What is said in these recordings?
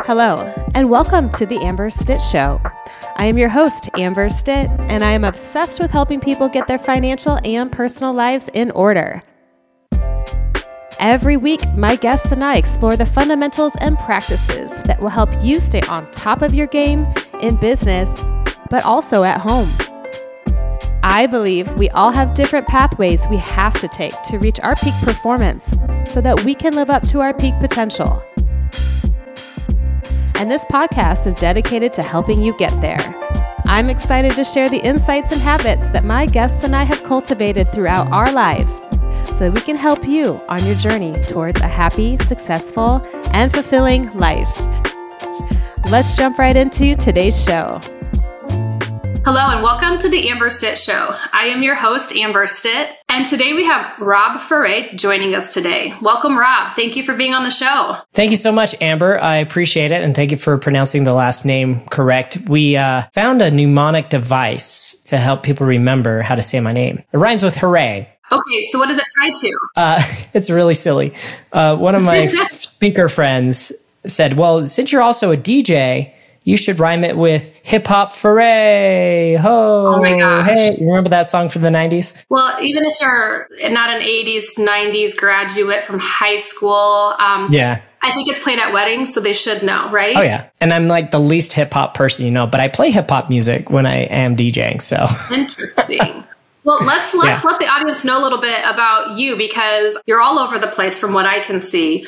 Hello, and welcome to the Amber Stitt Show. I am your host, Amber Stitt, and I am obsessed with helping people get their financial and personal lives in order. Every week, my guests and I explore the fundamentals and practices that will help you stay on top of your game in business, but also at home. I believe we all have different pathways we have to take to reach our peak performance so that we can live up to our peak potential. And this podcast is dedicated to helping you get there. I'm excited to share the insights and habits that my guests and I have cultivated throughout our lives so that we can help you on your journey towards a happy, successful, and fulfilling life. Let's jump right into today's show. Hello and welcome to the Amber Stitt Show. I am your host, Amber Stitt, and today we have Rob Ferre joining us today. Welcome, Rob. Thank you for being on the show. Thank you so much, Amber. I appreciate it, and thank you for pronouncing the last name correct. We found a mnemonic device to help people remember how to say my name. It rhymes with hooray. Okay, so what is it tied to? It's really silly. One of my speaker friends said, well, since you're also a DJ, you should rhyme it with hip hop foray. Ho. Oh my gosh. Hey, you remember that song from the 90s? Well, even if you're not an 80s, 90s graduate from high school, yeah. I think it's played at weddings, so they should know, right? Oh, yeah. And I'm like the least hip hop person you know, but I play hip hop music when I am DJing, so. Interesting. Well, let's let the audience know a little bit about you because you're all over the place from what I can see.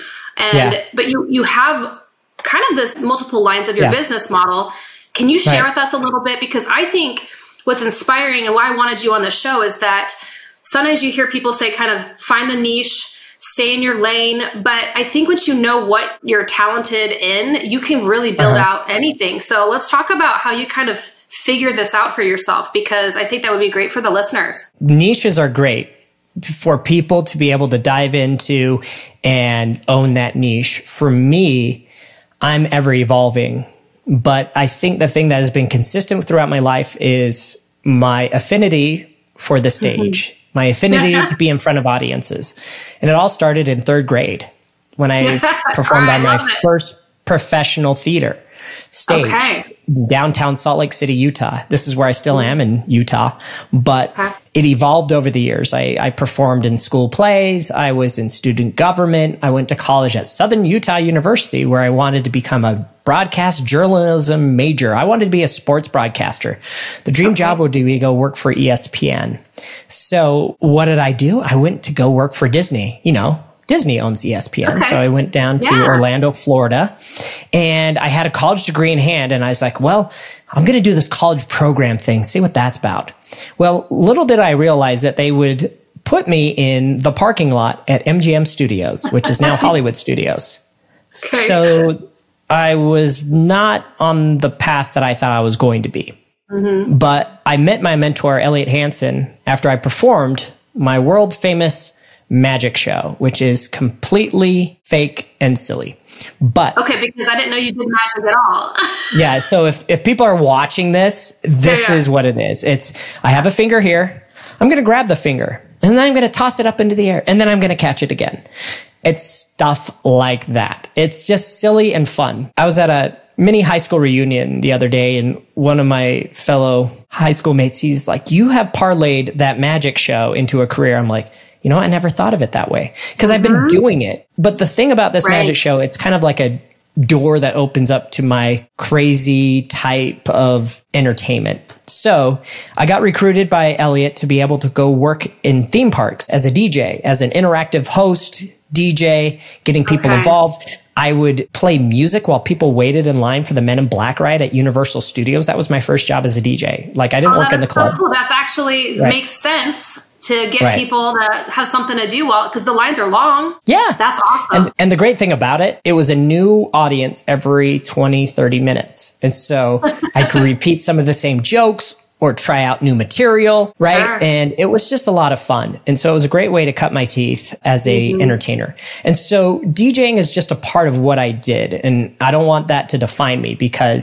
But you have kind of this multiple lines of your business model. Can you share with us a little bit? Because I think what's inspiring and why I wanted you on the show is that sometimes you hear people say kind of find the niche, stay in your lane. But I think once you know what you're talented in, you can really build out anything. So let's talk about how you kind of figure this out for yourself, because I think that would be great for the listeners. Niches are great for people to be able to dive into and own that niche. For me, I'm ever evolving, but I think the thing that has been consistent throughout my life is my affinity for the stage, my affinity to be in front of audiences. And it all started in third grade when I performed on my first professional theater stage, downtown Salt Lake City, Utah. This is where I still am in Utah, but it evolved over the years. I performed in school plays. I was in student government. I went to college at Southern Utah University where I wanted to become a broadcast journalism major. I wanted to be a sports broadcaster. The dream job would be to go work for ESPN. So what did I do? I went to go work for Disney. You know, Disney owns ESPN. So I went down to Orlando, Florida, and I had a college degree in hand. And I was like, well, I'm going to do this college program thing, see what that's about. Well, little did I realize that they would put me in the parking lot at MGM Studios, which is now Hollywood Studios. So I was not on the path that I thought I was going to be. But I met my mentor, Elliot Hansen, after I performed my world famous magic show, which is completely fake and silly. But because I didn't know you did magic at all. So if people are watching this is what it is. It's I have a finger here. I'm going to grab the finger and then I'm going to toss it up into the air and then I'm going to catch it again. It's stuff like that. It's just silly and fun. I was at a mini high school reunion the other day and one of my fellow high school mates, he's like, you have parlayed that magic show into a career. I'm like, you know, I never thought of it that way because I've been doing it. But the thing about this magic show, it's kind of like a door that opens up to my crazy type of entertainment. So I got recruited by Elliot to be able to go work in theme parks as a DJ, as an interactive host, DJ, getting people involved. I would play music while people waited in line for the Men in Black ride at Universal Studios. That was my first job as a DJ. Like I didn't work in the club. Cool. That's actually makes sense to get people to have something to do because the lines are long. Yeah. That's awesome. And the great thing about it, it was a new audience every 20, 30 minutes. And so I could repeat some of the same jokes or try out new material, right? Sure. And it was just a lot of fun. And so it was a great way to cut my teeth as a entertainer. And so DJing is just a part of what I did. And I don't want that to define me because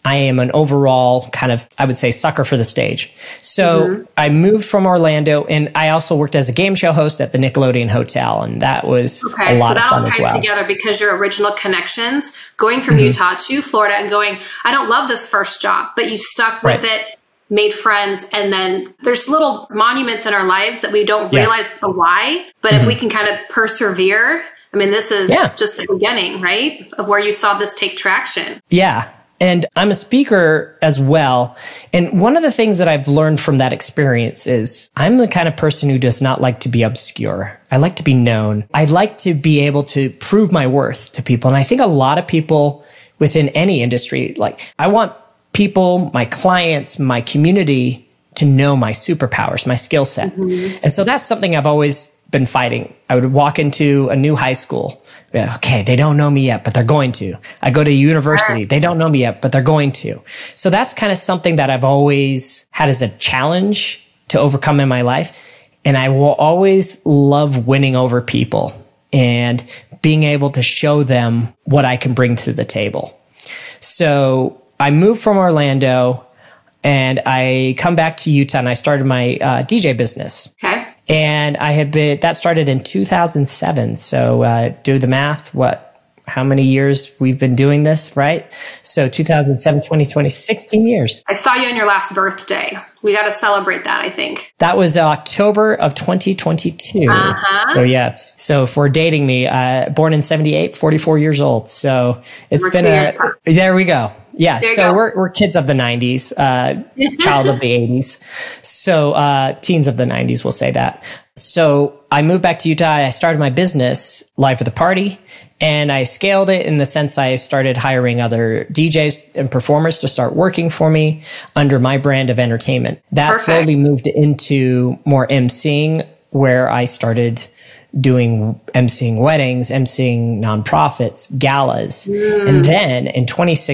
I am an overall kind of, I would say, sucker for the stage. So I moved from Orlando, and I also worked as a game show host at the Nickelodeon Hotel, and that was a lot of fun as well. So that all ties together because your original connections, going from Utah to Florida and going, I don't love this first job, but you stuck with it, made friends, and then there's little monuments in our lives that we don't realize the why, but if we can kind of persevere, I mean, this is just the beginning, right? Of where you saw this take traction. Yeah. And I'm a speaker as well. And one of the things that I've learned from that experience is I'm the kind of person who does not like to be obscure. I like to be known. I like to be able to prove my worth to people. And I think a lot of people within any industry, like I want people, my clients, my community to know my superpowers, my skill set. And so that's something I've always been fighting. I would walk into a new high school. Okay, they don't know me yet, but they're going to. I go to university. They don't know me yet, but they're going to. So that's kind of something that I've always had as a challenge to overcome in my life. And I will always love winning over people and being able to show them what I can bring to the table. So I moved from Orlando and I come back to Utah and I started my DJ business. Okay. And that started in 2007. So do the math, how many years we've been doing this, right? So 2007, 2020, 16 years. I saw you on your last birthday. We got to celebrate that, I think. That was October of 2022. So yes. So if we're dating me, born in 78, 44 years old. So it's there we go. Yeah. So we're kids of the 90s, child of the 80s. So teens of the 90s, we'll say that. So I moved back to Utah. I started my business, Live for the Party. And I scaled it in the sense I started hiring other DJs and performers to start working for me under my brand of entertainment. That slowly moved into more emceeing, where I started doing emceeing weddings, emceeing nonprofits, galas. And then in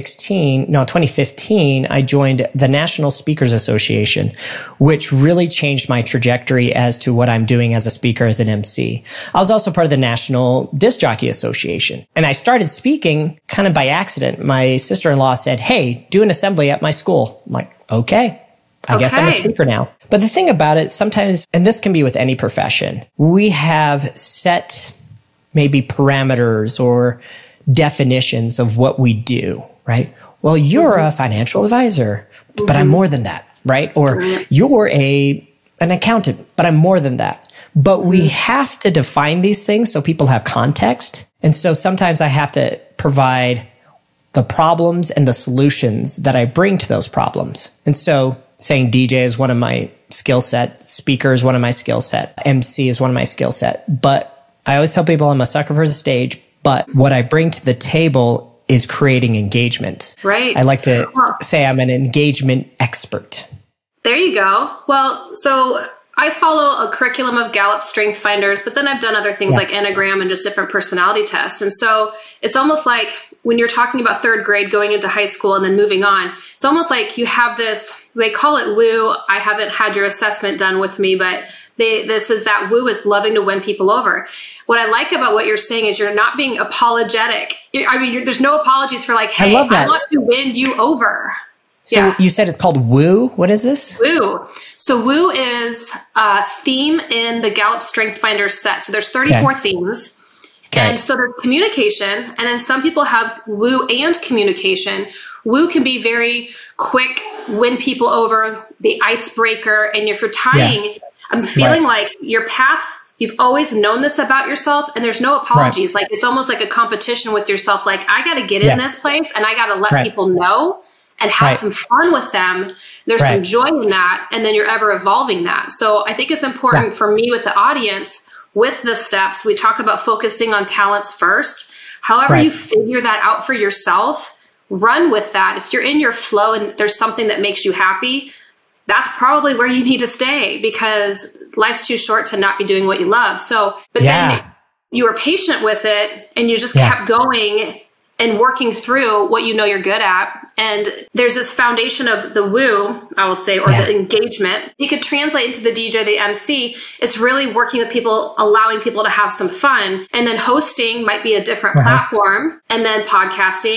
2015, I joined the National Speakers Association, which really changed my trajectory as to what I'm doing as a speaker, as an MC. I was also part of the National Disc Jockey Association. And I started speaking kind of by accident. My sister-in-law said, hey, do an assembly at my school. I'm like, okay. I guess I'm a speaker now. But the thing about it, sometimes, and this can be with any profession, we have set maybe parameters or definitions of what we do, right? Well, you're a financial advisor, but I'm more than that, right? Or you're an accountant, but I'm more than that. But we have to define these things so people have context. And so sometimes I have to provide the problems and the solutions that I bring to those problems. And so saying DJ is one of my skill set, speaker is one of my skill set, MC is one of my skill set. But I always tell people I'm a sucker for the stage, but what I bring to the table is creating engagement. Right. I like to say I'm an engagement expert. There you go. Well, so I follow a curriculum of Gallup Strength Finders, but then I've done other things like Enneagram and just different personality tests. And so it's almost like when you're talking about third grade going into high school and then moving on, it's almost like you have this, they call it woo. I haven't had your assessment done with me, but this is that woo is loving to win people over. What I like about what you're saying is you're not being apologetic. I mean, there's no apologies for like, hey, I want to win you over. So you said it's called woo. What is this? Woo. So woo is a theme in the Gallup Strength Finder set. So there's 34 themes. And so there's communication. And then some people have woo and communication. Woo can be very quick, win people over, the icebreaker. And if you're tying, I'm feeling like your path, you've always known this about yourself and there's no apologies. Like it's almost like a competition with yourself. Like I got to get in this place and I got to let people know and have some fun with them. There's some joy in that. And then you're ever evolving that. So I think it's important for me with the audience, with the steps, we talk about focusing on talents first. However you figure that out for yourself, run with that. If you're in your flow and there's something that makes you happy, that's probably where you need to stay because life's too short to not be doing what you love. So, but then you were patient with it and you just kept going and working through what you know you're good at. And there's this foundation of the woo, I will say, or the engagement. You could translate into the DJ, the MC. It's really working with people, allowing people to have some fun. And then hosting might be a different platform. And then podcasting.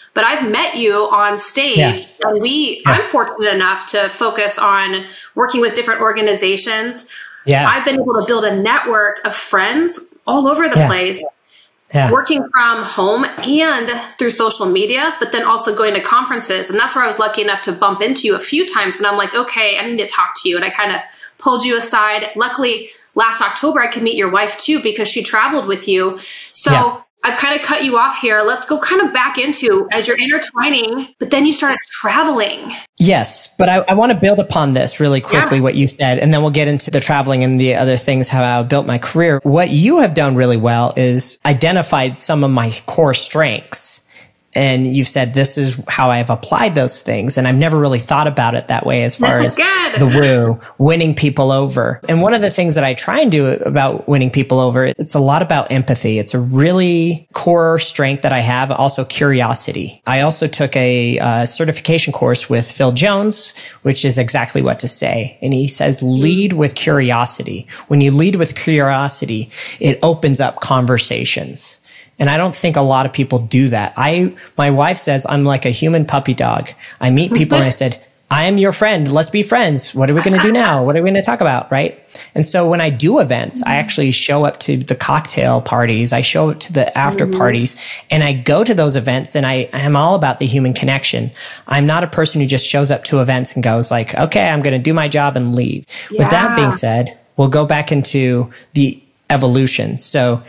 but I've met you on stage, and I'm fortunate enough to focus on working with different organizations. Yeah. I've been able to build a network of friends all over the place, working from home and through social media, but then also going to conferences. And that's where I was lucky enough to bump into you a few times. And I'm like, okay, I need to talk to you. And I kind of pulled you aside. Luckily, last October, I could meet your wife too, because she traveled with you. So I've kind of cut you off here. Let's go kind of back into as you're intertwining, but then you started traveling. Yes, but I want to build upon this really quickly, what you said, and then we'll get into the traveling and the other things, how I built my career. What you have done really well is identified some of my core strengths. And you've said, this is how I've applied those things. And I've never really thought about it that way as far as the woo, winning people over. And one of the things that I try and do about winning people over, it's a lot about empathy. It's a really core strength that I have. Also curiosity. I also took a certification course with Phil Jones, which is exactly what to say. And he says, lead with curiosity. When you lead with curiosity, it opens up conversations. And I don't think a lot of people do that. My wife says I'm like a human puppy dog. I meet people and I said, I am your friend. Let's be friends. What are we going to do now? What are we going to talk about? Right. And so when I do events, I actually show up to the cocktail parties. I show up to the after parties, and I go to those events, and I am all about the human connection. I'm not a person who just shows up to events and goes like, okay, I'm going to do my job and leave. With that being said, we'll go back into the evolution. So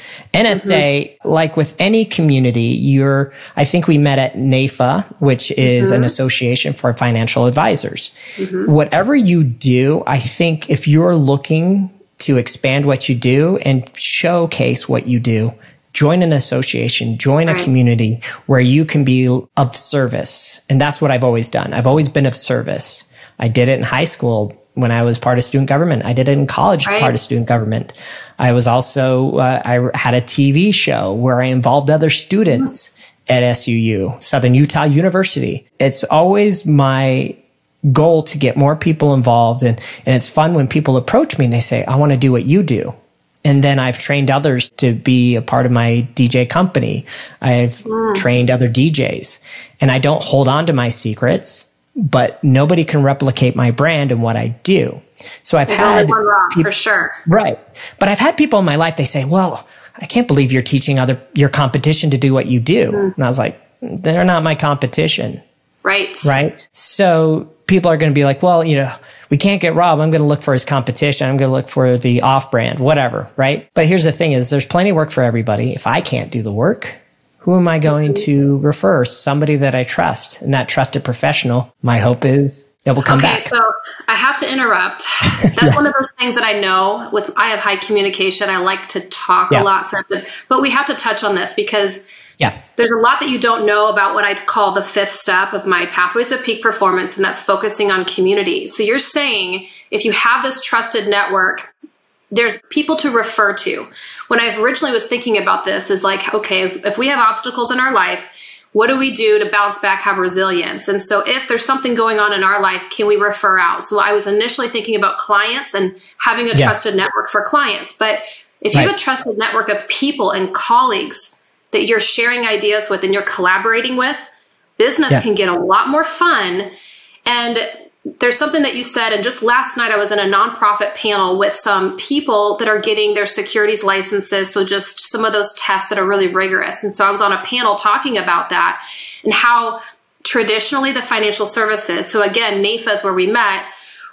NSA, like with any community, I think we met at NAFA, which is an association for financial advisors. Whatever you do, I think if you're looking to expand what you do and showcase what you do, join an association, join a community where you can be of service. And that's what I've always done. I've always been of service. I did it in high school when I was part of student government. I did it in college, part of student government. I was also, I had a TV show where I involved other students at SUU, Southern Utah University. It's always my goal to get more people involved. And it's fun when people approach me and they say, I want to do what you do. And then I've trained others to be a part of my DJ company. I've trained other DJs, and I don't hold on to my secrets, but nobody can replicate my brand and what I do. So I've had people, for sure. Right. But I've had people in my life, they say, well, I can't believe you're teaching your competition to do what you do. And I was like, they're not my competition. Right. Right. So people are going to be like, well, we can't get Rob. I'm going to look for his competition. I'm going to look for the off brand, whatever. Right. But here's the thing is there's plenty of work for everybody. If I can't do the work, who am I going to refer? Somebody that I trust, and that trusted professional. My hope is it will come back. So I have to interrupt. That's one of those things that I know I have high communication. I like to talk a lot, but we have to touch on this because there's a lot that you don't know about what I call the fifth step of my Pathways of Peak Performance, and that's focusing on community. So you're saying if you have this trusted network, there's people to refer to. When I originally was thinking about this is like, okay, if we have obstacles in our life, what do we do to bounce back, have resilience? And so if there's something going on in our life, can we refer out? So I was initially thinking about clients and having a trusted network for clients. But if you have a trusted network of people and colleagues that you're sharing ideas with and you're collaborating with, business can get a lot more fun. And there's something that you said, and just last night I was in a nonprofit panel with some people that are getting their securities licenses. So just some of those tests that are really rigorous. And so I was on a panel talking about that and how traditionally the financial services, so again, NAFA is where we met,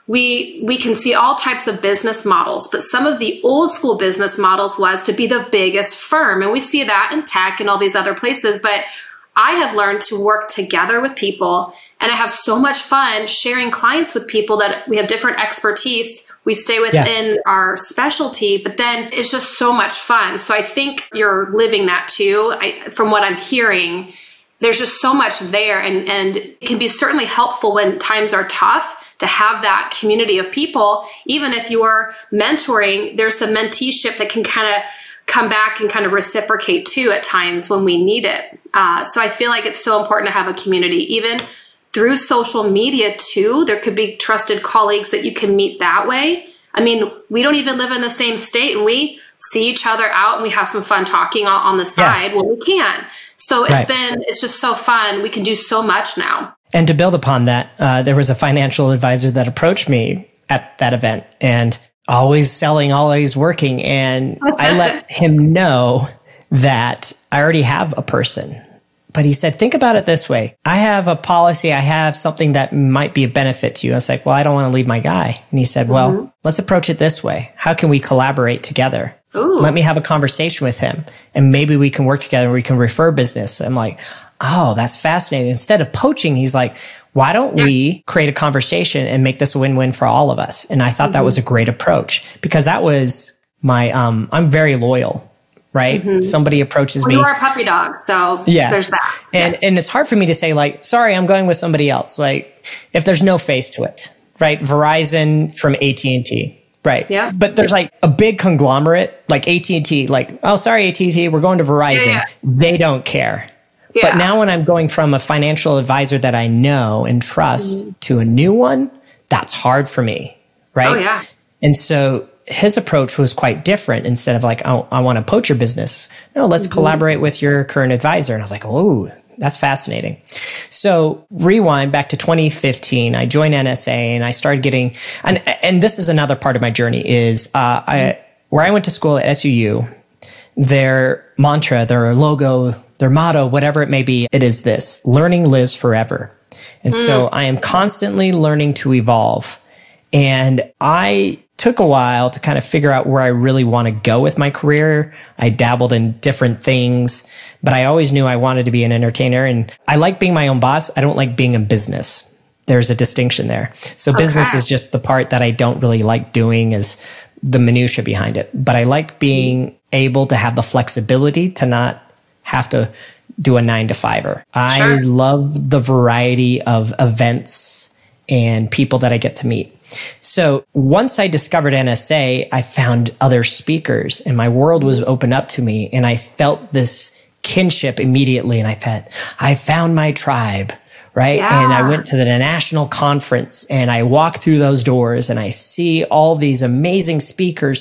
we can see all types of business models, but some of the old school business models was to be the biggest firm. And we see that in tech and all these other places, but I have learned to work together with people, and I have so much fun sharing clients with people that we have different expertise. We stay within our specialty, but then it's just so much fun. So I think you're living that too. From what I'm hearing, there's just so much there, and it can be certainly helpful when times are tough to have that community of people. Even if you're mentoring, there's some menteeship that can kind of come back and kind of reciprocate too at times when we need it. So I feel like it's so important to have a community, even through social media too. There could be trusted colleagues that you can meet that way. I mean, we don't even live in the same state, and we see each other out and we have some fun talking on the side when we can. So it's just so fun. We can do so much now. And to build upon that, there was a financial advisor that approached me at that event, and always selling, always working. And I let him know that I already have a person. But he said, think about it this way. I have a policy. I have something that might be a benefit to you. I was like, well, I don't want to leave my guy. And he said, well, let's approach it this way. How can we collaborate together? Ooh. Let me have a conversation with him, and maybe we can work together. We can refer business. I'm like, oh, that's fascinating. Instead of poaching, he's like, why don't we create a conversation and make this a win-win for all of us? And I thought that was a great approach, because that was my, I'm very loyal. Right? Somebody approaches me. You are a puppy dog. So there's that. And it's hard for me to say, like, sorry, I'm going with somebody else. Like, if there's no face to it, right? Verizon from AT&T, right? Yeah. But there's like a big conglomerate like AT&T, like, oh, sorry, AT&T, we're going to Verizon. Yeah. They don't care. Yeah. But now when I'm going from a financial advisor that I know and trust to a new one, that's hard for me, right? Oh, yeah. And so his approach was quite different. Instead of like, oh, I want to poach your business. No, let's collaborate with your current advisor. And I was like, oh, that's fascinating. So rewind back to 2015, I joined NSA and I started getting, and this is another part of my journey is, where I went to school at SUU, their mantra, their logo, their motto, whatever it may be, it is this: learning lives forever. And so I am constantly learning to evolve. And I took a while to kind of figure out where I really want to go with my career. I dabbled in different things, but I always knew I wanted to be an entertainer. And I like being my own boss. I don't like being in business. There's a distinction there. So business is just the part that I don't really like doing, is the minutia behind it. But I like being able to have the flexibility to not have to do a 9-to-5er. I love the variety of events and people that I get to meet. So once I discovered NSA, I found other speakers and my world was opened up to me, and I felt this kinship immediately. And I found my tribe, right? Yeah. And I went to the national conference and I walked through those doors and I see all these amazing speakers.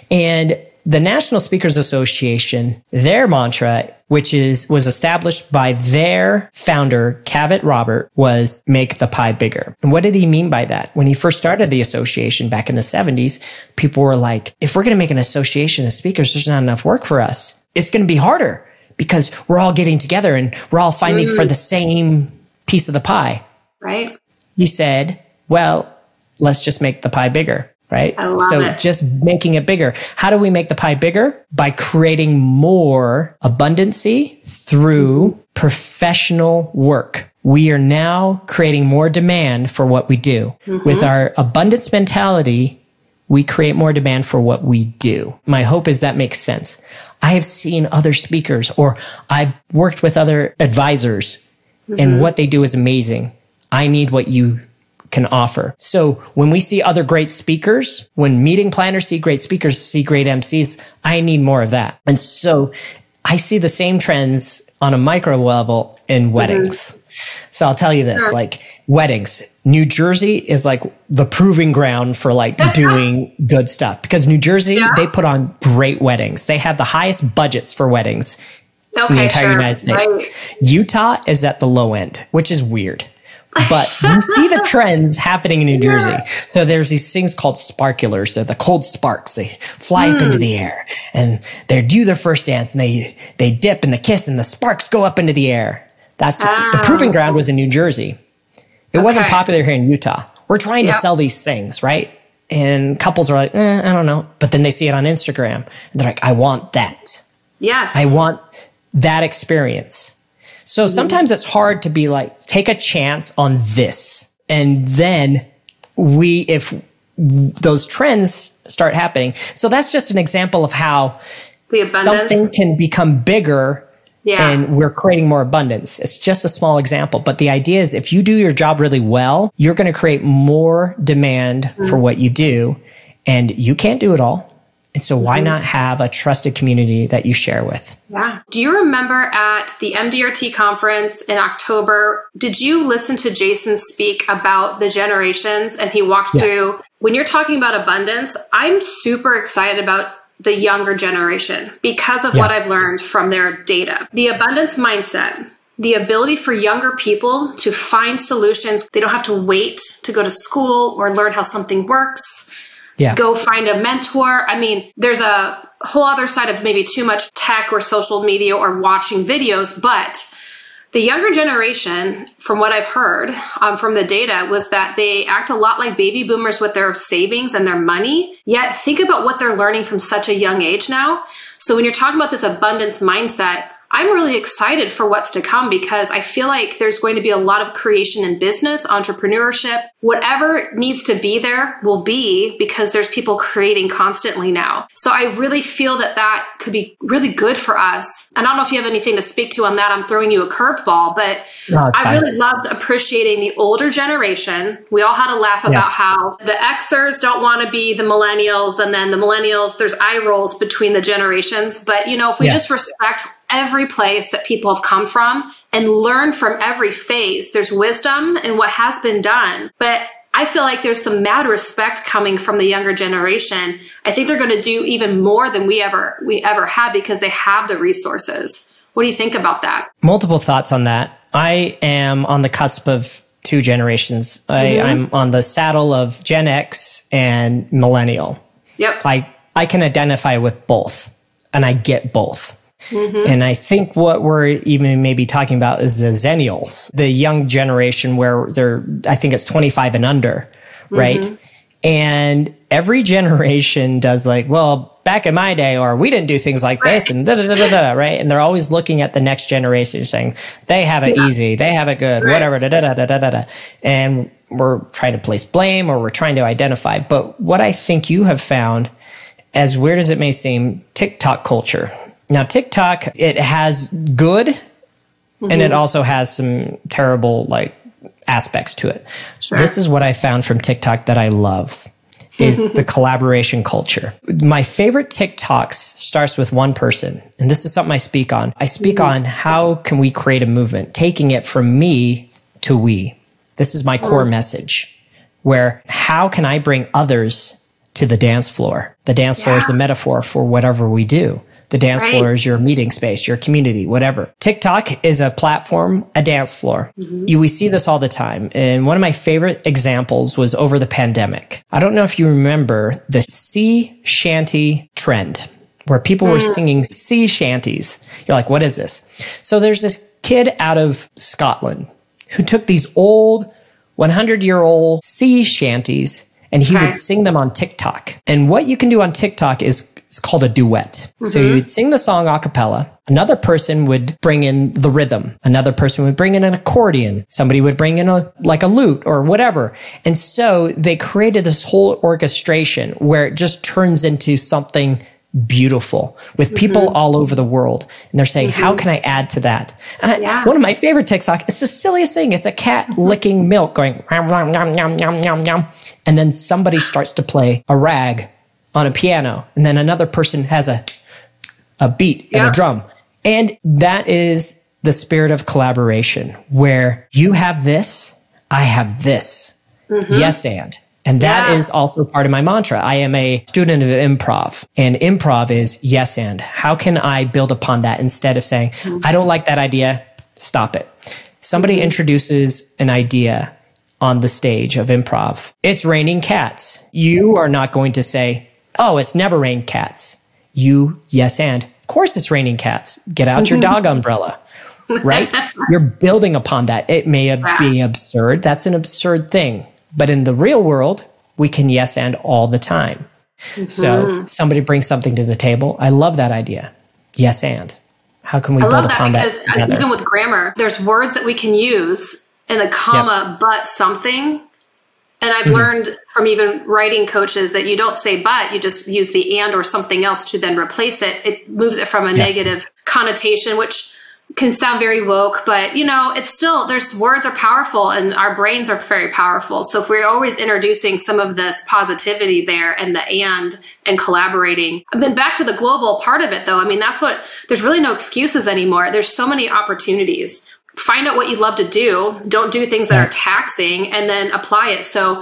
And the National Speakers Association, their mantra, which was established by their founder, Cavett Robert, was make the pie bigger. And what did he mean by that? When he first started the association back in the 70s, people were like, if we're going to make an association of speakers, there's not enough work for us. It's going to be harder because we're all getting together and we're all fighting for the same piece of the pie. Right. He said, well, let's just make the pie bigger. Right? I love it. Just making it bigger. How do we make the pie bigger? By creating more abundancy through professional work. We are now creating more demand for what we do. With our abundance mentality, we create more demand for what we do. My hope is that makes sense. I have seen other speakers, or I've worked with other advisors, and what they do is amazing. I need what you can offer. So when we see other great speakers, when meeting planners see great speakers, see great MCs, I need more of that. And so I see the same trends on a micro level in weddings. So I'll tell you this, like weddings, New Jersey is like the proving ground for like doing good stuff, because New Jersey, they put on great weddings. They have the highest budgets for weddings in the entire United States. Right. Utah is at the low end, which is weird. But you see the trends happening in New Jersey. So there's these things called sparklers. They're the cold sparks. They fly up into the air and they do their first dance and they dip and the kiss and the sparks go up into the air. That's the proving ground was in New Jersey. It wasn't popular here in Utah. We're trying to sell these things, right? And couples are like, I don't know. But then they see it on Instagram and they're like, I want that. Yes. I want that experience. So sometimes it's hard to be like, take a chance on this. And then if those trends start happening. So that's just an example of how something can become bigger and we're creating more abundance. It's just a small example. But the idea is if you do your job really well, you're going to create more demand for what you do. And you can't do it all. And so why not have a trusted community that you share with? Yeah. Do you remember at the MDRT conference in October, did you listen to Jason speak about the generations? And he walked through, when you're talking about abundance, I'm super excited about the younger generation because of what I've learned from their data. The abundance mindset, the ability for younger people to find solutions. They don't have to wait to go to school or learn how something works. Go find a mentor. I mean, there's a whole other side of maybe too much tech or social media or watching videos, but the younger generation, from what I've heard from the data, was that they act a lot like baby boomers with their savings and their money. Yet think about what they're learning from such a young age now. So when you're talking about this abundance mindset, I'm really excited for what's to come because I feel like there's going to be a lot of creation in business, entrepreneurship, whatever needs to be there will be because there's people creating constantly now. So I really feel that that could be really good for us. And I don't know if you have anything to speak to on that. I'm throwing you a curveball, but I really loved appreciating the older generation. We all had a laugh about how the Xers don't want to be the millennials, and then the millennials, there's eye rolls between the generations. But, you know, if we just respect every place that people have come from and learn from every phase, there's wisdom in what has been done. But I feel like there's some mad respect coming from the younger generation. I think they're going to do even more than we ever had because they have the resources. What do you think about that? Multiple thoughts on that. I am on the cusp of two generations. I'm on the saddle of Gen X and millennial. Yep. I can identify with both, and I get both. And I think what we're even maybe talking about is the Zennials, the young generation where I think it's 25 and under, right? And every generation does like, well, back in my day, or we didn't do things like this, and right? And they're always looking at the next generation saying, they have it easy, they have it good, whatever, And we're trying to place blame or we're trying to identify. But what I think you have found, as weird as it may seem, TikTok culture. Now, TikTok, it has good and it also has some terrible like aspects to it. This is what I found from TikTok that I love is the collaboration culture. My favorite TikToks starts with one person, and this is something I speak on. I speak on how can we create a movement, taking it from me to we. This is my core message, where how can I bring others to the dance floor? The dance floor is the metaphor for whatever we do. The dance floor is your meeting space, your community, whatever. TikTok is a platform, a dance floor. We see this all the time. And one of my favorite examples was over the pandemic. I don't know if you remember the sea shanty trend, where people were singing sea shanties. You're like, what is this? So there's this kid out of Scotland who took these old 100-year-old sea shanties and he would sing them on TikTok. And what you can do on TikTok is it's called a duet. So you would sing the song a cappella. Another person would bring in the rhythm. Another person would bring in an accordion. Somebody would bring in a lute or whatever. And so they created this whole orchestration where it just turns into something beautiful with people all over the world. And they're saying, how can I add to that? And one of my favorite TikTok, it's the silliest thing. It's a cat licking milk going, yum, yum, yum, yum, yum, yum. And then somebody starts to play a rag on a piano. And then another person has a beat and a drum. And that is the spirit of collaboration where you have this, I have this. Yes, and that is also part of my mantra. I am a student of improv, and improv is yes, and how can I build upon that instead of saying, I don't like that idea, stop it. Somebody introduces an idea on the stage of improv. It's raining cats. You are not going to say, oh, it's never rained cats. Yes, and of course it's raining cats. Get out your dog umbrella, right? You're building upon that. It may be absurd. That's an absurd thing. But in the real world, we can yes and all the time. So somebody brings something to the table. I love that idea. Yes and. How can we build upon that? I love that because even with grammar, there's words that we can use in a comma, but something. And I've learned from even writing coaches that you don't say but, you just use the and or something else to then replace it. It moves it from a negative connotation, which can sound very woke, but you know, it's still, words are powerful and our brains are very powerful. So if we're always introducing some of this positivity there and the and collaborating, and then back to the global part of it though, I mean, there's really no excuses anymore. There's so many opportunities. Find out what you love to do. Don't do things that are taxing and then apply it. So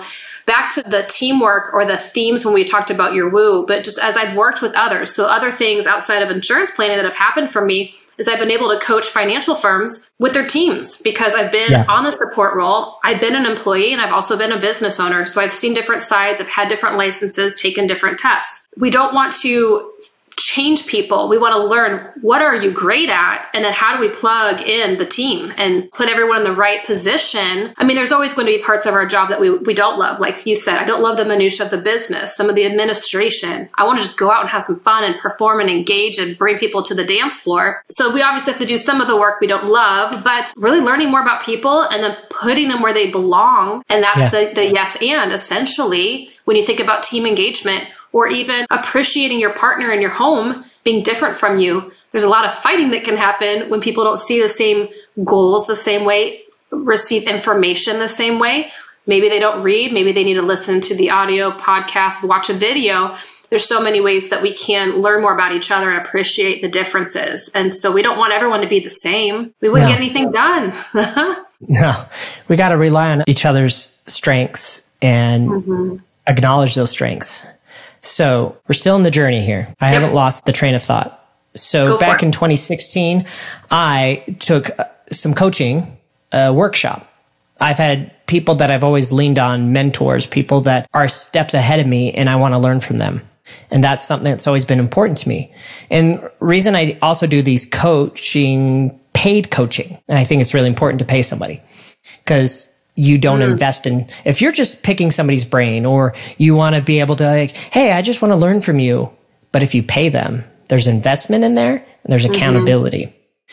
back to the teamwork or the themes when we talked about your woo, but just as I've worked with others, so other things outside of insurance planning that have happened for me is I've been able to coach financial firms with their teams because I've been on the support role. I've been an employee and I've also been a business owner. So I've seen different sides. I've had different licenses, taken different tests. We don't want to change people. We want to learn, what are you great at? And then how do we plug in the team and put everyone in the right position? I mean, there's always going to be parts of our job that we don't love. Like you said, I don't love the minutia of the business, some of the administration. I want to just go out and have some fun and perform and engage and bring people to the dance floor. So we obviously have to do some of the work we don't love, but really learning more about people and then putting them where they belong. And that's the yes and essentially, when you think about team engagement, or even appreciating your partner in your home being different from you. There's a lot of fighting that can happen when people don't see the same goals the same way, receive information the same way. Maybe they don't read. Maybe they need to listen to the audio podcast, watch a video. There's so many ways that we can learn more about each other and appreciate the differences. And so we don't want everyone to be the same. We wouldn't get anything done. No, we got to rely on each other's strengths and acknowledge those strengths. So we're still in the journey here. I haven't lost the train of thought. So back in 2016, I took some coaching workshop. I've had people that I've always leaned on, mentors, people that are steps ahead of me, and I want to learn from them. And that's something that's always been important to me. And reason I also do these paid coaching, and I think it's really important to pay somebody because you don't invest in, if you're just picking somebody's brain or you want to be able to like, hey, I just want to learn from you. But if you pay them, there's investment in there and there's accountability.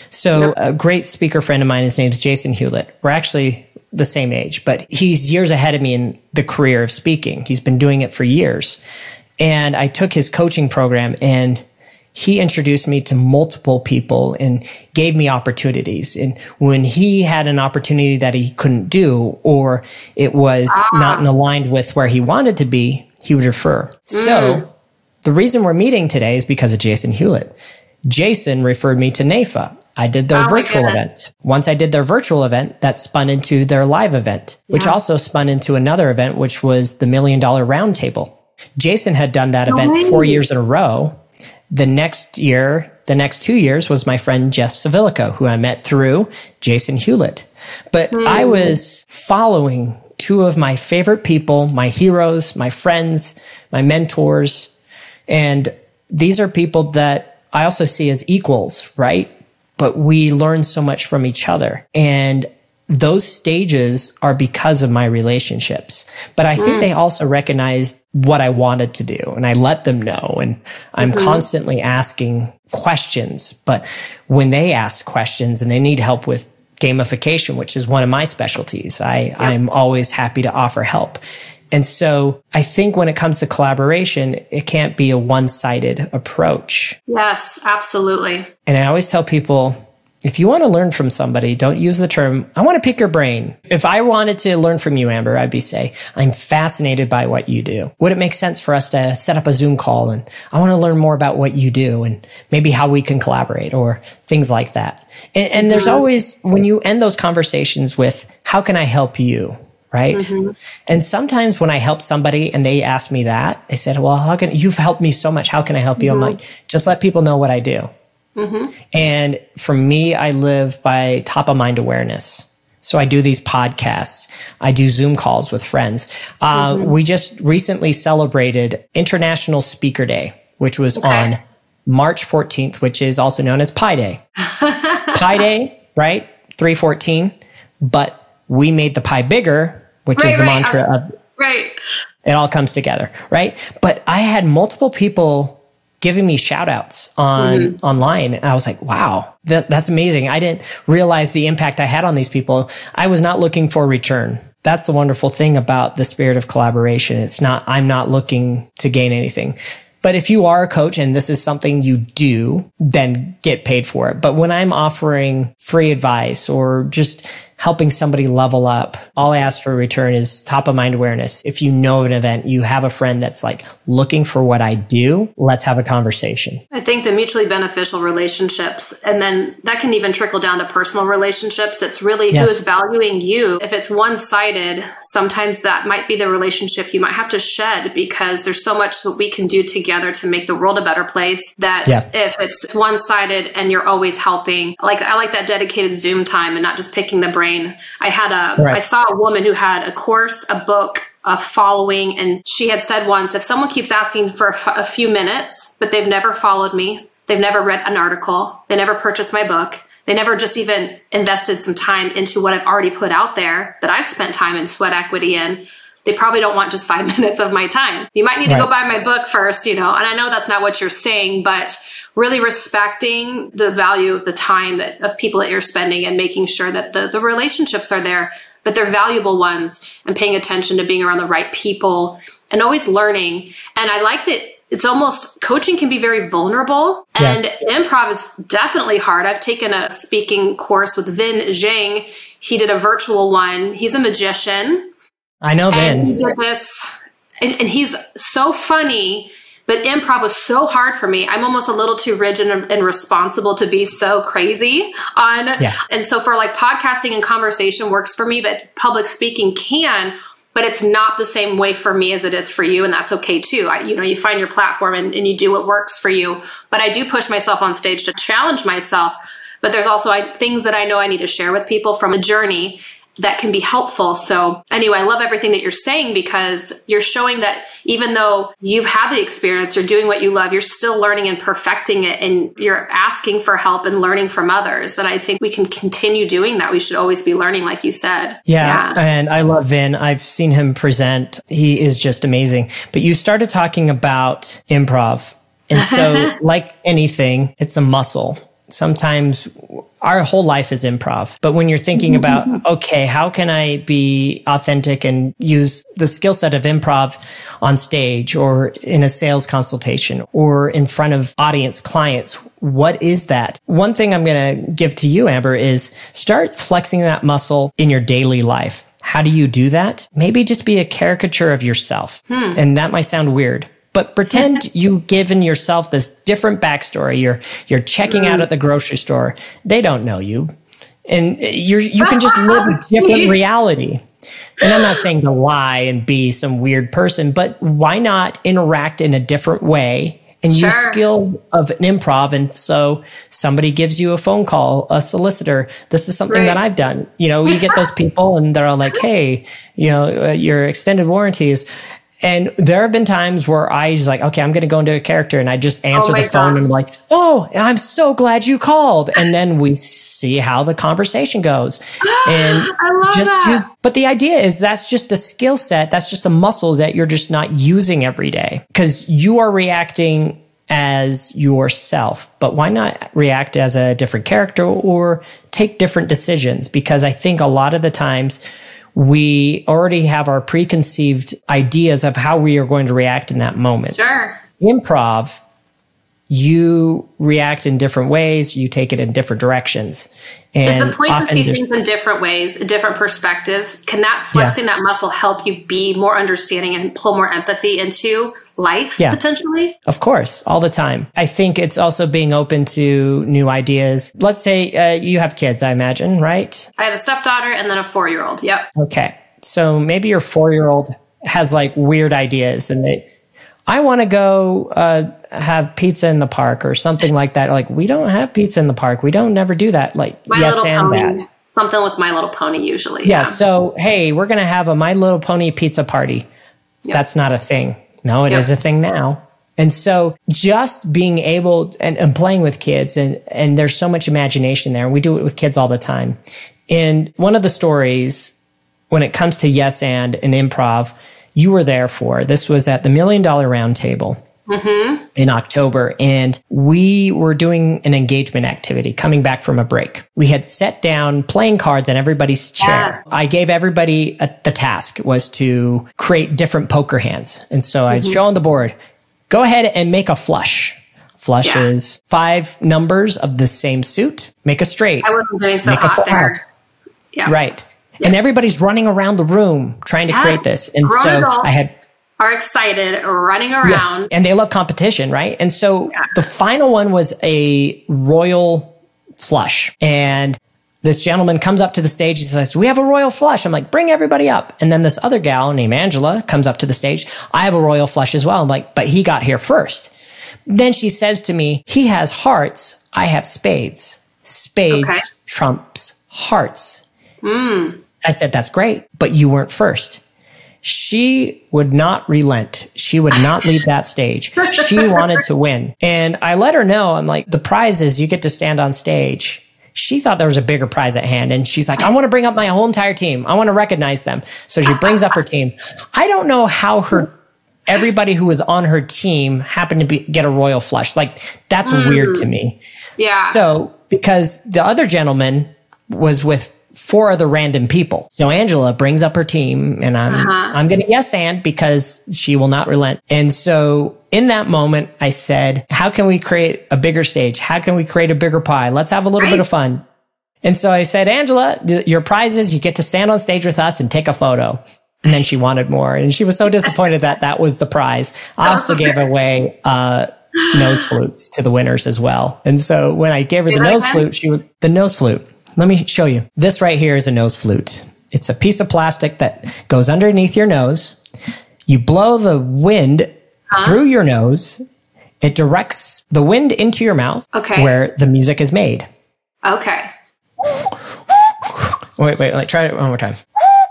So a great speaker friend of mine, his name's Jason Hewlett. We're actually the same age, but he's years ahead of me in the career of speaking. He's been doing it for years. And I took his coaching program and he introduced me to multiple people and gave me opportunities. And when he had an opportunity that he couldn't do, or it was not aligned with where he wanted to be, he would refer. So the reason we're meeting today is because of Jason Hewlett. Jason referred me to NAIFA. I did their virtual event. Once I did their virtual event, that spun into their live event, which also spun into another event, which was the $1 Million Roundtable. Jason had done that event 4 years in a row. The next 2 years was my friend Jess Savilico, who I met through Jason Hewlett. But I was following two of my favorite people, my heroes, my friends, my mentors. And these are people that I also see as equals, right? But we learn so much from each other. And those stages are because of my relationships. But I think they also recognized what I wanted to do. And I let them know. And I'm constantly asking questions. But when they ask questions and they need help with gamification, which is one of my specialties, I'm always happy to offer help. And so I think when it comes to collaboration, it can't be a one-sided approach. Yes, absolutely. And I always tell people, if you want to learn from somebody, don't use the term, I want to pick your brain. If I wanted to learn from you, Amber, I'd be say, I'm fascinated by what you do. Would it make sense for us to set up a Zoom call? And I want to learn more about what you do and maybe how we can collaborate or things like that. And there's always, when you end those conversations with, how can I help you? Right. And sometimes when I help somebody and they ask me that, they said, well, you've helped me so much. How can I help you? I'm like, just let people know what I do. And for me, I live by top of mind awareness. So I do these podcasts. I do Zoom calls with friends. We just recently celebrated International Speaker Day, which was on March 14th, which is also known as Pi Day. Pi Day, right? 314. But we made the pie bigger, which is the mantra of it all comes together, right? But I had multiple people giving me shout outs online. And I was like, wow, that's amazing. I didn't realize the impact I had on these people. I was not looking for a return. That's the wonderful thing about the spirit of collaboration. I'm not looking to gain anything. But if you are a coach and this is something you do, then get paid for it. But when I'm offering free advice or just helping somebody level up, all I ask for in return is top of mind awareness. If you know of an event, you have a friend that's like looking for what I do, let's have a conversation. I think the mutually beneficial relationships, and then that can even trickle down to personal relationships. It's really who is valuing you. If it's one-sided, sometimes that might be the relationship you might have to shed, because there's so much that we can do together to make the world a better place, that if it's one-sided and you're always helping, like I like that dedicated Zoom time and not just picking the brain. I saw a woman who had a course, a book, a following, and she had said once, if someone keeps asking for a few minutes, but they've never followed me, they've never read an article, they never purchased my book, they never just even invested some time into what I've already put out there that I've spent time and sweat equity in, they probably don't want just 5 minutes of my time. You might need to go buy my book first, and I know that's not what you're saying, but really respecting the value of the time of people that you're spending and making sure that the relationships are there, but they're valuable ones, and paying attention to being around the right people and always learning. And I like that it's almost, coaching can be very vulnerable, and improv is definitely hard. I've taken a speaking course with Vin Zhang. He did a virtual one. He's a magician. I know Vin. And he did this, and he's so funny, but improv was so hard for me. I'm almost a little too rigid and responsible to be so crazy on. And so for like podcasting and conversation works for me, but public speaking can, but it's not the same way for me as it is for you. And that's okay too. You find your platform and you do what works for you. But I do push myself on stage to challenge myself. But there's also things that I know I need to share with people from a journey that can be helpful. So anyway, I love everything that you're saying, because you're showing that even though you've had the experience, you're doing what you love, you're still learning and perfecting it, and you're asking for help and learning from others. And I think we can continue doing that. We should always be learning, like you said. Yeah. And I love Vin. I've seen him present. He is just amazing. But you started talking about improv. And so like anything, it's a muscle. Sometimes our whole life is improv. But when you're thinking about, okay, how can I be authentic and use the skill set of improv on stage or in a sales consultation or in front of audience clients? What is that? One thing I'm going to give to you, Amber, is start flexing that muscle in your daily life. How do you do that? Maybe just be a caricature of yourself. And that might sound weird. But pretend you've given yourself this different backstory. You're checking out at the grocery store. They don't know you. And you can just live a different reality. And I'm not saying to lie and be some weird person, but why not interact in a different way and use skill of an improv? And so somebody gives you a phone call, a solicitor. This is something that I've done. You get those people and they're all like, hey, your extended warranties. And there have been times where I was like, okay, I'm going to go into a character, and I just answer the phone and I'm like, oh, I'm so glad you called. And then we see how the conversation goes. And I love that. But the idea is that's just a skill set. That's just a muscle that you're just not using every day, because you are reacting as yourself. But why not react as a different character or take different decisions? Because I think a lot of the times we already have our preconceived ideas of how we are going to react in that moment. Improv, you react in different ways. You take it in different directions. And is the point to see things in different ways, different perspectives? Can that flexing that muscle help you be more understanding and pull more empathy into life potentially? Of course, all the time. I think it's also being open to new ideas. Let's say you have kids, I imagine, right? I have a stepdaughter and then a 4-year-old. Yep. Okay. So maybe your 4-year-old has like weird ideas, and I want to go have pizza in the park or something like that. Like, we don't have pizza in the park. We don't never do that. Like, My Little Pony. Something with My Little Pony usually. Yeah. So, hey, we're going to have a My Little Pony pizza party. Yep. That's not a thing. No, it is a thing now. And so just being able and playing with kids, and there's so much imagination there. We do it with kids all the time. And one of the stories when it comes to yes and improv, you were there for. This was at the $1 Million Roundtable in October, and we were doing an engagement activity coming back from a break. We had set down playing cards in everybody's chair. I gave everybody the task was to create different poker hands. And so I'd show on the board, go ahead and make a flush. Flush is 5 numbers of the same suit. Make a straight. I wasn't doing so hot there. Yeah. Right. Yeah. And everybody's running around the room trying to create this. And grown so I had... are excited, running around. Yes. And they love competition, right? And so the final one was a royal flush. And this gentleman comes up to the stage. He says, we have a royal flush. I'm like, bring everybody up. And then this other gal named Angela comes up to the stage. I have a royal flush as well. I'm like, but he got here first. Then she says to me, he has hearts. I have spades. Spades trumps hearts. I said, that's great, but you weren't first. She would not relent. She would not leave that stage. She wanted to win. And I let her know, I'm like, the prize is you get to stand on stage. She thought there was a bigger prize at hand. And she's like, I want to bring up my whole entire team. I want to recognize them. So she brings up her team. I don't know how everybody who was on her team happened to get a royal flush. Like, that's weird to me. Yeah. So, because the other gentleman was with 4 other random people. So Angela brings up her team, and I'm going to yes and because she will not relent. And so in that moment, I said, how can we create a bigger stage? How can we create a bigger pie? Let's have a little bit of fun. And so I said, Angela, your prize is you get to stand on stage with us and take a photo. And then she wanted more. And she was so disappointed that was the prize. I also gave away nose flutes to the winners as well. And so when I gave her the nose flute, the nose flute. Let me show you. This right here is a nose flute. It's a piece of plastic that goes underneath your nose. You blow the wind through your nose. It directs the wind into your mouth where the music is made. Okay. Wait, try it one more time.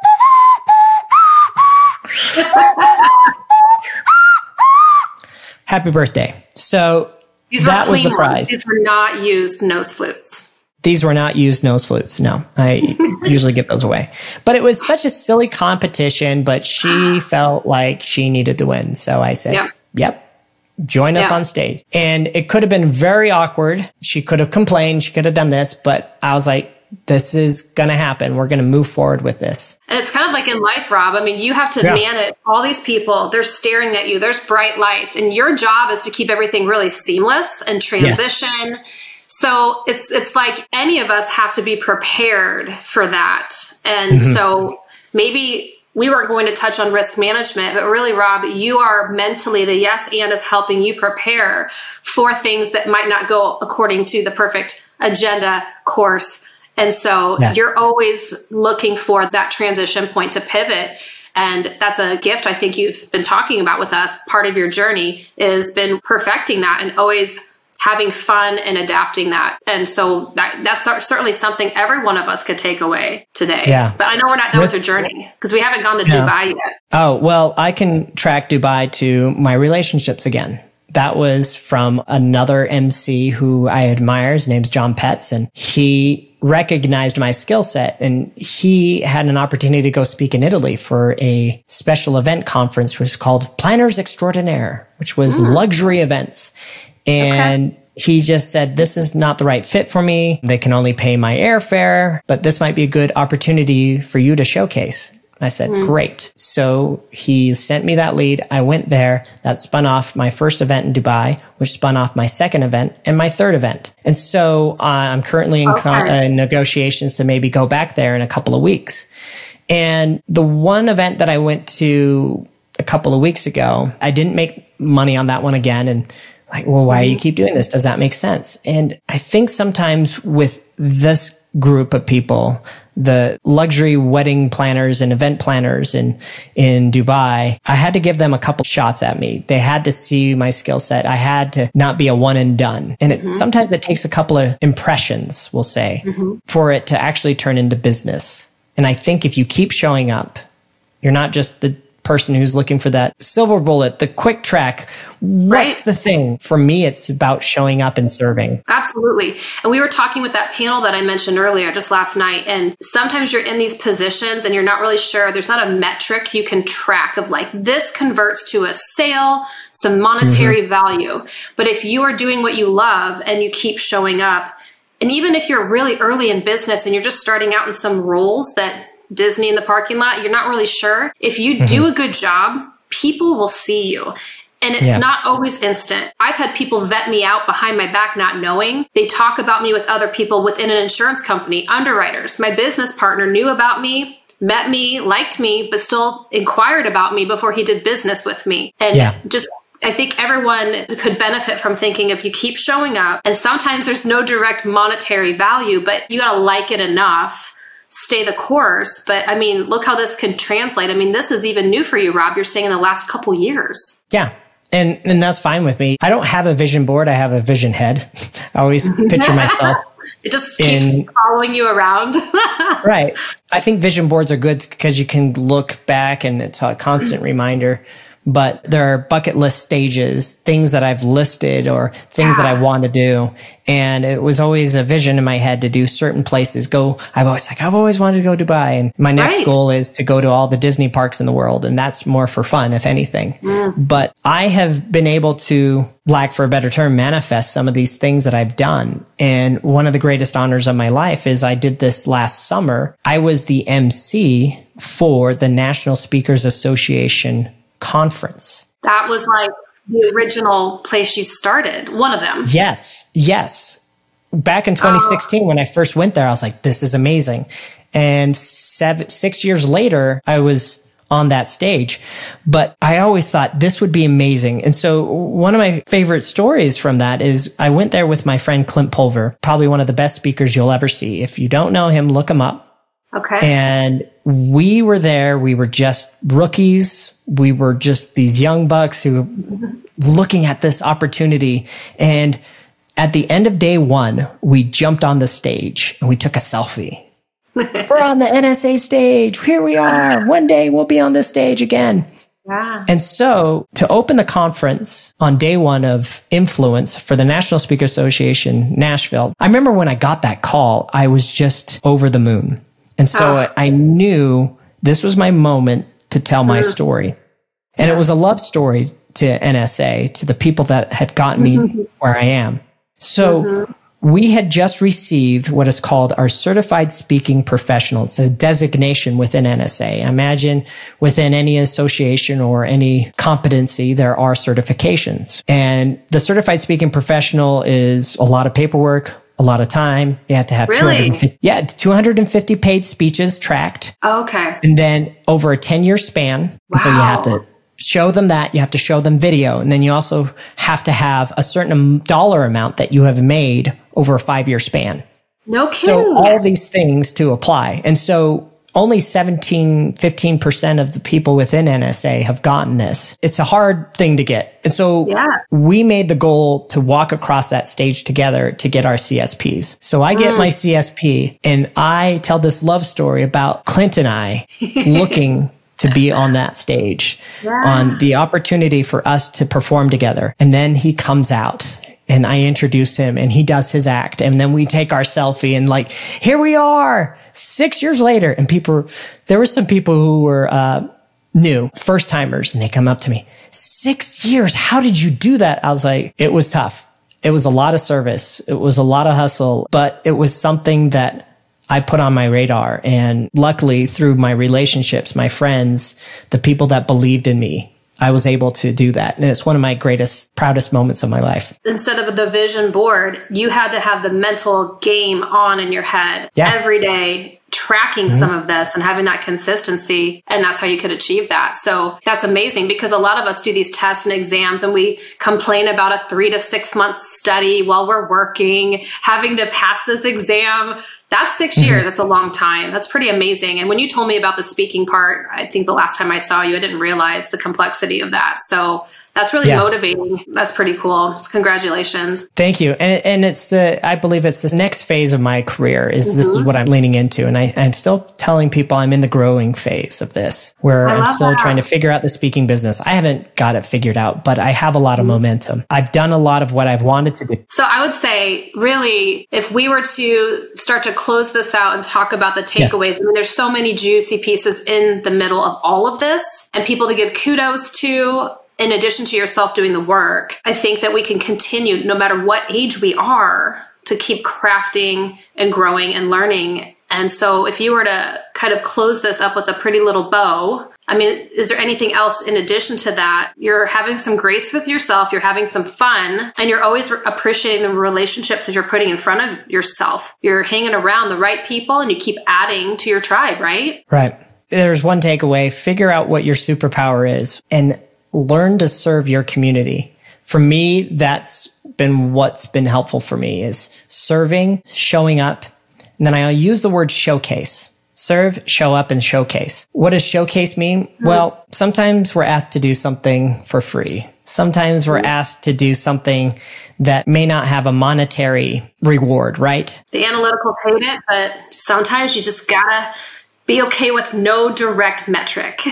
Happy birthday. So that was the prize. These were not used nose flutes. These were not used nose flutes. No, I usually give those away. But it was such a silly competition, but she felt like she needed to win. So I said, yep, join us on stage. And it could have been very awkward. She could have complained. She could have done this. But I was like, this is going to happen. We're going to move forward with this. And it's kind of like in life, Rob. I mean, you have to manage all these people. They're staring at you. There's bright lights. And your job is to keep everything really seamless and transition. Yes. So it's like any of us have to be prepared for that. And so maybe we weren't going to touch on risk management, but really, Rob, you are mentally, the yes and is helping you prepare for things that might not go according to the perfect agenda course. And so you're always looking for that transition point to pivot. And that's a gift I think you've been talking about with us. Part of your journey has been perfecting that and always having fun and adapting that. And so that's certainly something every one of us could take away today. Yeah. But I know we're not done with your journey because we haven't gone to Dubai yet. Oh, well, I can track Dubai to my relationships again. That was from another MC who I admire. His name's John Petz, and he recognized my skill set, and he had an opportunity to go speak in Italy for a special event conference, which was called Planners Extraordinaire, which was luxury events. And he just said, this is not the right fit for me. They can only pay my airfare, but this might be a good opportunity for you to showcase. I said, great. So he sent me that lead. I went there. That spun off my first event in Dubai, which spun off my second event and my third event. And so I'm currently in negotiations to maybe go back there in a couple of weeks. And the one event that I went to a couple of weeks ago, I didn't make money on that one again. And like, well, why do you keep doing this? Does that make sense? And I think sometimes with this group of people, the luxury wedding planners and event planners in Dubai, I had to give them a couple shots at me. They had to see my skill set. I had to not be a one and done. And sometimes it takes a couple of impressions, we'll say, for it to actually turn into business. And I think if you keep showing up, you're not just the person who's looking for that silver bullet, the quick track. What's the thing? For me, it's about showing up and serving. Absolutely. And we were talking with that panel that I mentioned earlier just last night. And sometimes you're in these positions and you're not really sure. There's not a metric you can track of like, this converts to a sale, some monetary value. But if you are doing what you love and you keep showing up, and even if you're really early in business and you're just starting out in some roles that Disney in the parking lot, you're not really sure. If you do a good job, people will see you. And it's not always instant. I've had people vet me out behind my back, not knowing. They talk about me with other people within an insurance company, underwriters. My business partner knew about me, met me, liked me, but still inquired about me before he did business with me. And just, I think everyone could benefit from thinking if you keep showing up, and sometimes there's no direct monetary value, but you got to like it enough, stay the course. But I mean, look how this can translate. I mean, this is even new for you, Rob. You're saying in the last couple years. Yeah. And that's fine with me. I don't have a vision board. I have a vision head. I always picture myself. It just keeps following you around. Right. I think vision boards are good because you can look back and it's a constant reminder. But there are bucket list stages, things that I've listed or things that I want to do. And it was always a vision in my head to do certain places. I've always wanted to go to Dubai. And my next goal is to go to all the Disney parks in the world. And that's more for fun, if anything. But I have been able to, lack for a better term, manifest some of these things that I've done. And one of the greatest honors of my life is I did this last summer. I was the MC for the National Speakers Association conference. That was like the original place you started, one of them. Yes. Back in 2016, when I first went there, I was like, this is amazing. And 6 years later, I was on that stage. But I always thought this would be amazing. And so one of my favorite stories from that is I went there with my friend Clint Pulver, probably one of the best speakers you'll ever see. If you don't know him, look him up. Okay. And we were there. We were just rookies. We were just these young bucks who were looking at this opportunity. And at the end of day one, we jumped on the stage and we took a selfie. We're on the NSA stage. Here we are. One day we'll be on this stage again. Yeah. And so to open the conference on day one of Influence for the National Speaker Association, Nashville, I remember when I got that call, I was just over the moon. And so I knew this was my moment to tell my story. And it was a love story to NSA, to the people that had gotten me where I am. So we had just received what is called our Certified Speaking Professional. It's a designation within NSA. Imagine within any association or any competency, there are certifications. And the Certified Speaking Professional is a lot of paperwork, a lot of time. You have to have 250 paid speeches tracked. Oh, okay. And then over a 10-year span. Wow. So you have to show them that. You have to show them video. And then you also have to have a certain dollar amount that you have made over a 5-year span. No kidding. So all these things to apply. And so only 15% of the people within NSA have gotten this. It's a hard thing to get. And so we made the goal to walk across that stage together to get our CSPs. So I get my CSP and I tell this love story about Clint and I looking to be on that stage, on the opportunity for us to perform together. And then he comes out. And I introduce him and he does his act. And then we take our selfie and like, here we are 6 years later. And there were some people who were new, first timers. And they come up to me, 6 years. How did you do that? I was like, it was tough. It was a lot of service. It was a lot of hustle, but it was something that I put on my radar. And luckily through my relationships, my friends, the people that believed in me, I was able to do that. And it's one of my greatest, proudest moments of my life. Instead of the vision board, you had to have the mental game on in your head every day, tracking some of this and having that consistency. And that's how you could achieve that. So that's amazing because a lot of us do these tests and exams and we complain about a 3 to 6 month study while we're working, having to pass this exam. That's 6 years. That's a long time. That's pretty amazing. And when you told me about the speaking part, I think the last time I saw you, I didn't realize the complexity of that. So that's really motivating. That's pretty cool. Congratulations. Thank you. And I believe it's this next phase of my career this is what I'm leaning into. And I'm still telling people I'm in the growing phase of this, where I'm still trying to figure out the speaking business. I haven't got it figured out, but I have a lot of momentum. I've done a lot of what I've wanted to do. So I would say, really, if we were to start to close this out and talk about the takeaways, I mean, there's so many juicy pieces in the middle of all of this and people to give kudos to. In addition to yourself doing the work, I think that we can continue, no matter what age we are, to keep crafting and growing and learning. And so if you were to kind of close this up with a pretty little bow, I mean, is there anything else in addition to that? You're having some grace with yourself, you're having some fun, and you're always appreciating the relationships that you're putting in front of yourself. You're hanging around the right people and you keep adding to your tribe, right? Right. There's one takeaway. Figure out what your superpower is and learn to serve your community. For me, that's been what's been helpful for me is serving, showing up. And then I'll use the word showcase. Serve, show up, and showcase. What does showcase mean? Well, sometimes we're asked to do something for free. Sometimes we're asked to do something that may not have a monetary reward, right? The analytical paid it, but sometimes you just gotta be okay with no direct metric.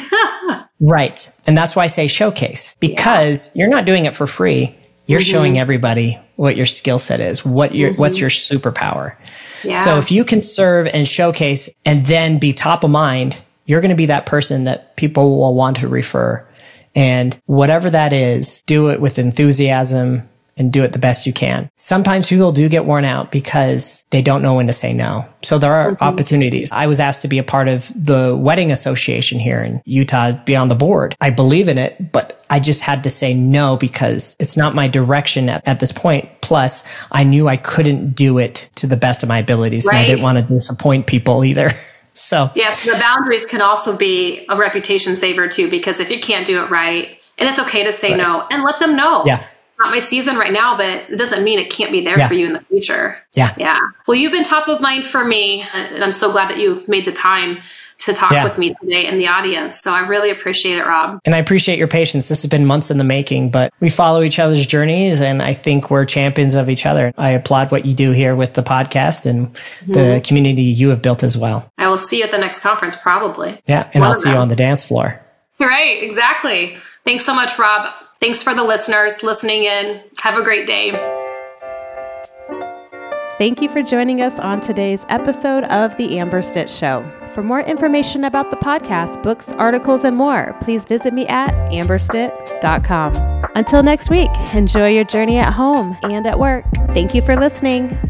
Right. And that's why I say showcase, because you're not doing it for free. You're showing everybody what your skill set is, what's your superpower. Yeah. So if you can serve and showcase and then be top of mind, you're going to be that person that people will want to refer. And whatever that is, do it with enthusiasm and do it the best you can. Sometimes people do get worn out because they don't know when to say no. So there are opportunities. I was asked to be a part of the wedding association here in Utah, be on the board. I believe in it, but I just had to say no because it's not my direction at this point. Plus, I knew I couldn't do it to the best of my abilities. Right. And I didn't want to disappoint people either. So yes, the boundaries can also be a reputation saver too, because if you can't do it right, and it's okay to say no and let them know. Yeah. Not my season right now, but it doesn't mean it can't be there for you in the future. Yeah. Yeah. Well, you've been top of mind for me, and I'm so glad that you made the time to talk with me today in the audience. So I really appreciate it, Rob. And I appreciate your patience. This has been months in the making, but we follow each other's journeys, and I think we're champions of each other. I applaud what you do here with the podcast and the community you have built as well. I will see you at the next conference, probably. Yeah. And I'll see you on the dance floor. Right. Exactly. Thanks so much, Rob. Thanks for the listeners listening in. Have a great day. Thank you for joining us on today's episode of The Amber Stitch Show. For more information about the podcast, books, articles, and more, please visit me at amberstitt.com. Until next week, enjoy your journey at home and at work. Thank you for listening.